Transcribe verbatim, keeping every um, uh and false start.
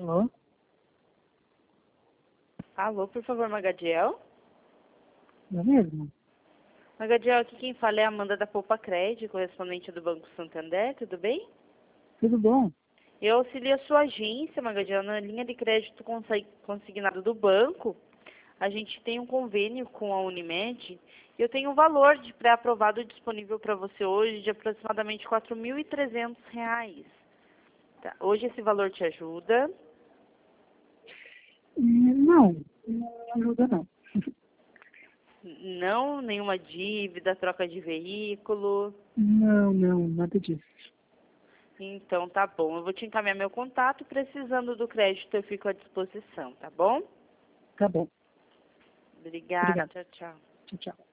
Alô? Alô, por favor, Magadiel? É mesmo? Magadiel, aqui quem fala é a Amanda da Poupa Crédito, correspondente do Banco Santander, tudo bem? Tudo bom? Eu auxilio a sua agência, Magadiel, na linha de crédito consi- consignado do banco. A gente tem um convênio com a Unimed e eu tenho um valor de pré-aprovado disponível para você hoje de aproximadamente quatro mil e trezentos reais. Tá, hoje esse valor te ajuda? Hum, Não, não ajuda não. Não, nenhuma dívida, troca de veículo. Não, não, nada disso. Então tá bom, eu vou te encaminhar meu contato, precisando do crédito eu fico à disposição, tá bom? Tá bom. Obrigada, Obrigado. tchau, tchau. Tchau, tchau.